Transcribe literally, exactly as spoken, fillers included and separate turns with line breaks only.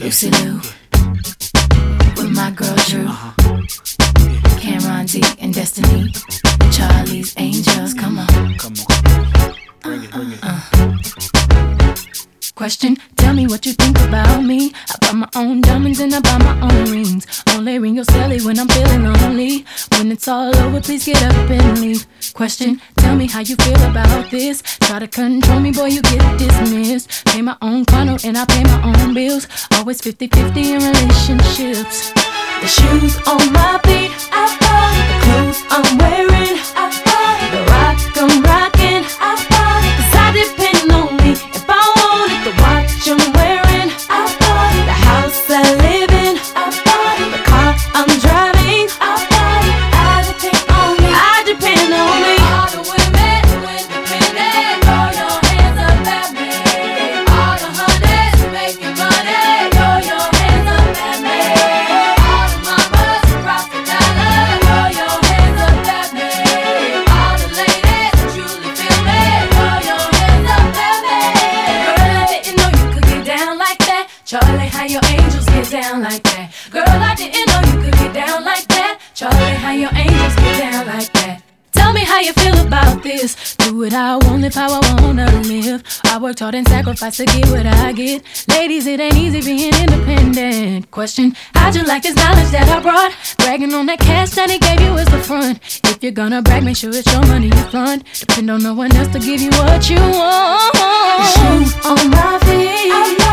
Lucy Lou, with my girl Drew, Cameron D and Destiny, Charlie's Angels. Come on,
come on, bring it, bring it.
Uh, uh. Question, tell me what you think about me. I buy my own diamonds and I buy my own rings. Only ring your celly when I'm feeling lonely. When it's all over, please get up and leave. Question, tell me how you feel about this. Try to control me, boy, you get dismissed. Pay my own condo and I pay my own bills. Always fifty-fifty in relationships. The shoes on my feet, I bought. The clothes I'm wearing, I bought. The rock I'm rocking, I bought. Cause I depend on me. If I wanted the watch I'm wearing, I bought. The house I live in, I bought. The car I'm driving, I bought. I depend on me, I depend on me.
All the women who independent, throw your hands up at me. All the hunters making money, throw your hands up at me. All the mamas who rock the dollar, throw your hands up at me. All the ladies who truly feel me, throw your hands up at me. Girl, I didn't know you could get down like that. Charlie, how your angels get down like that. Girl, I didn't know you could get down like that. Charlie, how your angels get down like that. Tell me how you feel about this. Do what I want, live how I wanna live. I worked hard and sacrificed to get what I get. Ladies, it ain't easy being independent. Question, how'd you like this knowledge that I brought? Bragging on that cash that he gave you is the front. If you're gonna brag, make sure it's your money you fund. Depend on no one else to give you what you want.
The shoes on my feet,